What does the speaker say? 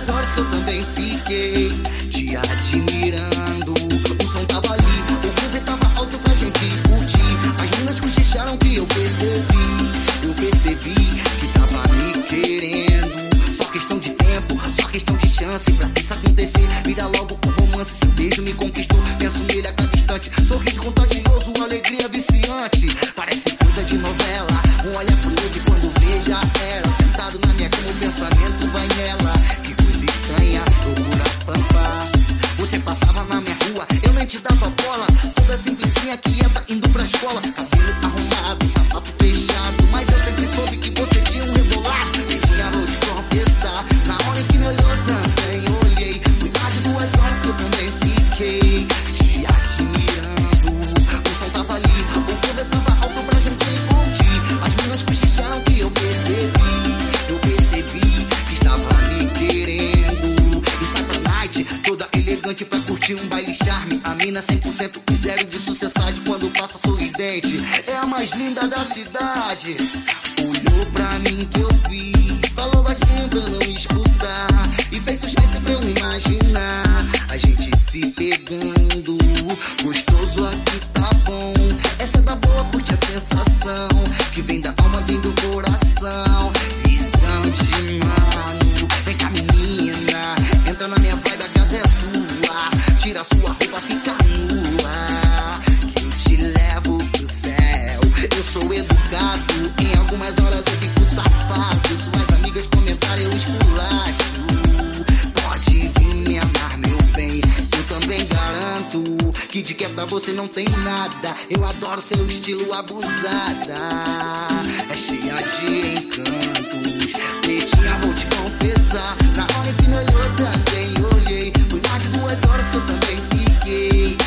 2 horas que eu também fiquei te admirando. O som tava ali, o groove tava alto pra gente curtir. As meninas cochicharam que eu percebi que tava me querendo. Só questão de tempo, só questão de chance pra isso acontecer. Vira logo um romance, seu beijo me conquistou. Penso nele a cada instante, sorriso contagioso, alegria viciante. Parece coisa de novela, um olha pro outro e quando vê já era. Sentado na minha cama o pensamento vai nela. Que coisa estranha, loucura pampa. Você passava na minha rua, eu nem te dava bola. Toda simplesinha, quieta, indo pra escola. Cabelo arrumado, sapato fechado. Mas eu sempre soube que você tinha um rebolado. E tinha vou te confessar, na hora em que me olhou também olhei. Foi mais de 2 horas que eu também fiquei te admirando. O som tava ali, o groove tava alto pra gente curtir. As meninas cochicharam que eu percebi que estava me querendo. E sai pra night, toda elegante pra curtir um baile charme. A mina 100% e 0 de sucessade quando passa sorridente. É a mais linda da cidade. Olhou pra mim que eu vi, falou baixinho pra eu não escutar. E fez suspense pra eu não imaginar. A gente se pegando, gostoso aqui tá bom. Essa é da boa, curte a sensação que vem da alma, vem do coração. Visão de mano, vem cá menina, entra na minha vibe, a casa é tua. Tira sua roupa, fica nua, que eu te levo pro céu. Eu sou educado, em algumas horas eu fico safado. Suas amigas comentaram, eu esculacho. Pode vir me amar, meu bem, eu também garanto que de quebra você não tem nada. Eu adoro seu estilo abusada, é cheia de encantos. Pretinha, vou te confessar, na hora em que me olhou também olhei. Foi mais de 2 horas que eu também fiquei